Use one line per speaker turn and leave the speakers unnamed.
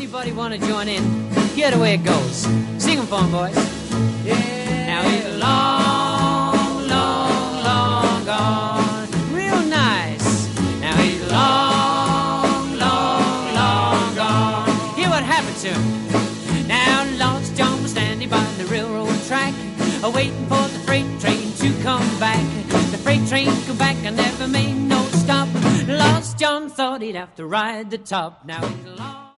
Anybody want to join in? Hear the way it goes. Sing 'em for 'em, boys. Yeah. Now he's long, long, long gone. Real nice. Now he's long, long, long gone. Hear what happened to him. Now Lost John was standing by the railroad track, waiting for the freight train to come back. The freight train come back and never made no stop. Lost John thought he'd have to ride the top. Now he's long.